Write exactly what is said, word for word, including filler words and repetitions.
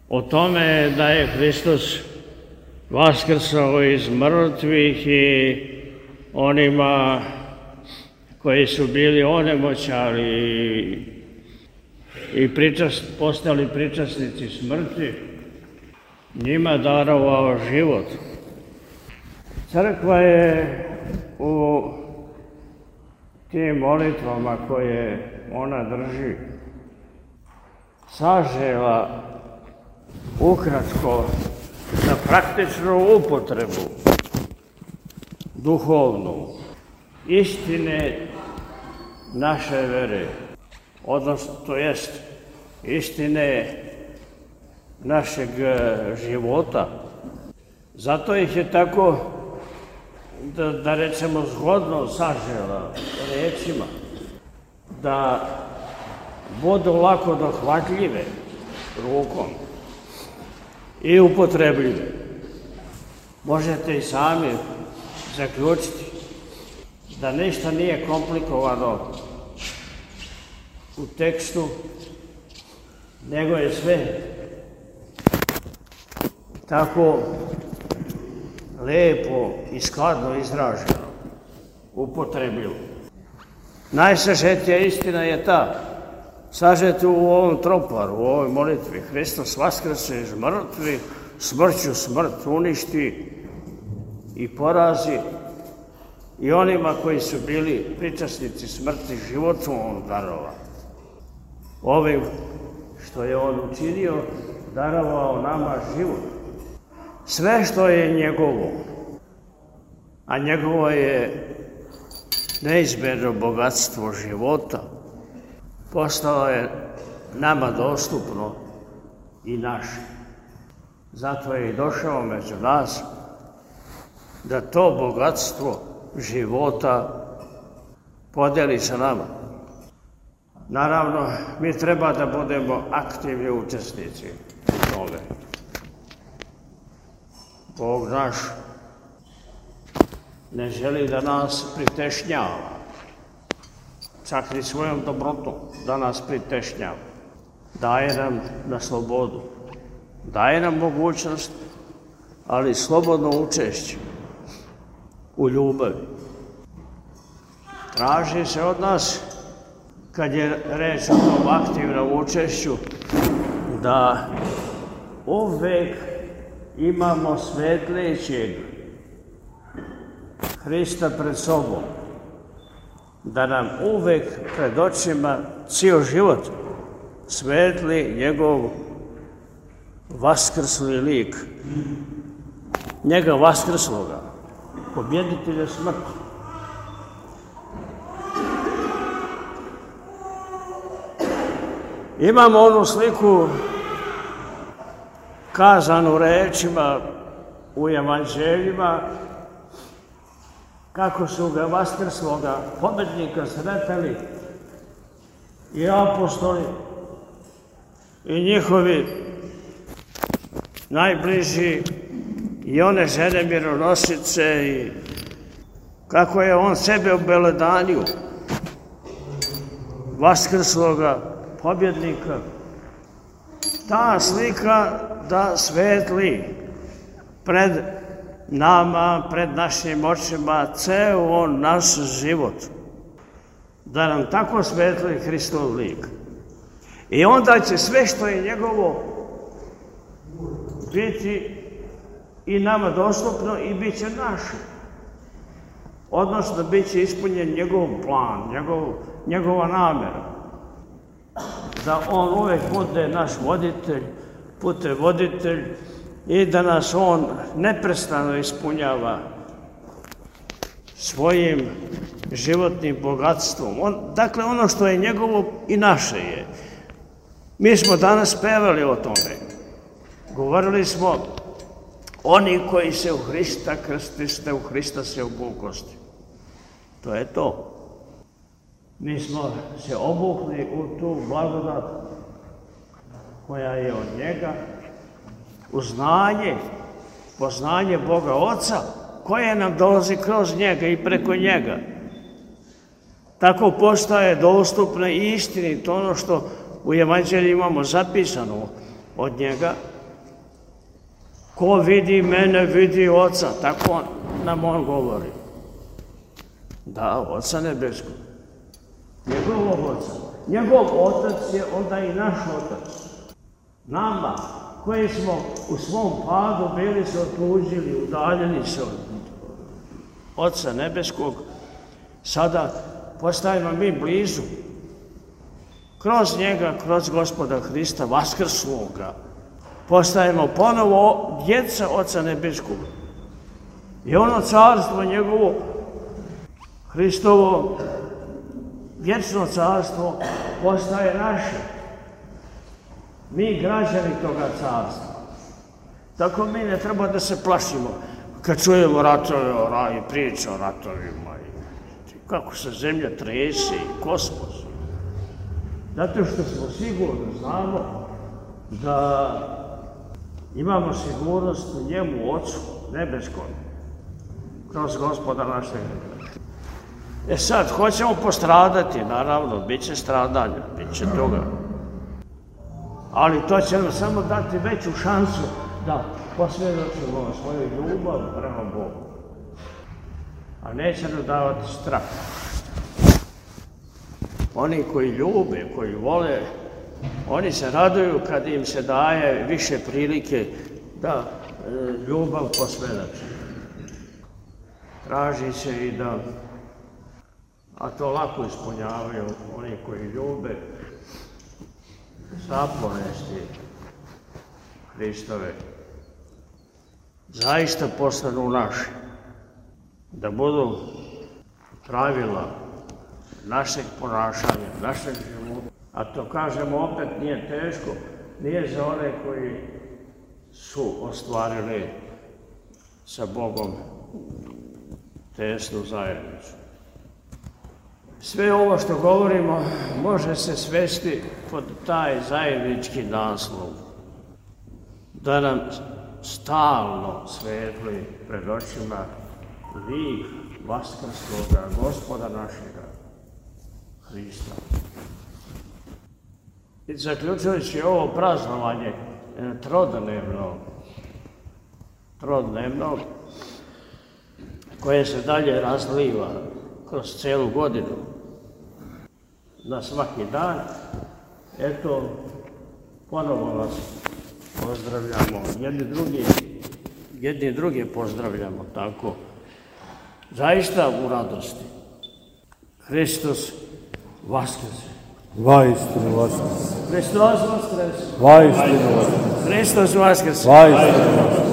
o tome da je Hristos vaskrsao iz mrtvih i onima koji su bili onemoćali i pričast, postali pričasnici smrti, njima darovao život. Crkva je u tim molitvama koje ona drži sažela ukratko za praktičnu upotrebu duhovnu istine naše vere, odnosno to jest istine našeg života. Zato ih je tako, da, da rečemo, zgodno sažela rečima, da budu lako dohvatljive rukom i upotrebljive. Možete i sami zaključiti da ništa nije komplikovano u tekstu, nego je sve tako lepo i skladno izraženo, upotrebljivo. Najsažetija istina je ta, sažeta u ovom troparu, u ovoj molitvi. Hristos vaskrse iz mrtvih, smrću smrt uništi i porazi, i onima koji su bili pričasnici smrti životu on darova. Ovim što je on učinio, darovao nama život. Sve što je njegovo, a njegovo je neizmjerno bogatstvo života, postalo je nama dostupno i naše. Zato je i došao među nas da to bogatstvo života podeli sa nama. Naravno, mi treba da budemo aktivni učesnici u tome. Bog naš ne želi da nas pritešnjava, čak ni svojom dobrotom da nas pritešnjava. Daje nam na slobodu, daje nam mogućnost, ali slobodno učešće u ljubavi. Traži se od nas, kad je reč o tom aktivnom učešću, da uvek imamo svetlećeg Hrista pred sobom, da nam uvek pred očima cijel život svetli njegov vaskrsli lik, njega vaskrsloga, pobjeditelja smrti. Imamo onu sliku kazanu rečima u evanđeljima, kako su ga vaskrsloga pobjednika sretali i apostoli i njihovi najbliži i one žene mironosice, i kako je on sebe obelodanio, vaskrsloga pobjednika. Ta slika da svetli pred nama, pred našim očima, ceo on naš život, da nam tako svetli Hristov lik. I onda će sve što je njegovo biti i nama dostupno i bit će naše. Odnosno, bit će ispunjen njegov plan, njegov, njegova namera. Da on uvek bude naš voditelj, putevoditelj, i da nas on neprestano ispunjava svojim životnim bogatstvom. On, dakle, ono što je njegovo i naše je. Mi smo danas pevali o tome. Govorili smo, oni koji se u Hrista krstiste, u Hrista se obukosti. To je to. Mi smo se obukli u tu blagodat koja je od njega, u znanje, poznanje Boga Oca, koje nam dolazi kroz njega i preko njega. Tako postaje dostupno i istinito ono što u evanđelju imamo zapisano od njega, Ko vidi mene, vidi Oca, tako nam on govori. Da, Oca nebeskog. Njegovog Oca. Njegov Otac je onda i naš Otac. Nama, koji smo u svom padu bili se otuđili, udaljeni se od Oca nebeskog, sada postajemo mi blizu. Kroz njega, kroz Gospoda Hrista, vaskrsloga, postajemo ponovo djeca Oca nebeskog. I ono carstvo njegovo, Hristovo, vječno carstvo, postaje naše. Mi građani toga carstva. Tako mi ne treba da se plašimo kad čujemo ratove o raju, priče o ratovima. Kako se zemlja trese i kosmos. Zato što smo sigurno znamo da imamo sigurnost u njemu, Ocu nebeskom, kroz Gospoda našeg. E sad, hoćemo postradati, naravno, bit će stradanja, bit će toga. Ali to će nam samo dati veću šansu da posvjedočimo svoju ljubav prema Bogu. A neće nam davati strah. Oni koji ljube, koji vole, oni se raduju kad im se daje više prilike da ljubav posvjedoči. Traži se i da, a to lako ispunjavaju oni koji ljube, zapovesti Hristove, zaista postanu naši, da budu pravila našeg ponašanja, našeg života. A to kažemo opet nije teško, nije za one koji su ostvarili sa Bogom tesnu zajednicu. Sve ovo što govorimo može se svesti pod taj zajednički naslov, da nam stalno svetli pred očima lik vaskrsloga Gospoda našega Hrista. I zaključujući ovo praznovanje trodnevno, trodnevno, koje se dalje razliva kroz celu godinu, na svaki dan, eto, ponovo vas pozdravljamo, jedni drugi, jedni drugi pozdravljamo tako, zaista u radosti. Hristos vaskrese. Vaistinu vaskrese. Hristos vaskrese. Vaistinu vaskrese. Hristos vaskrese. Vaistinu vaskrese.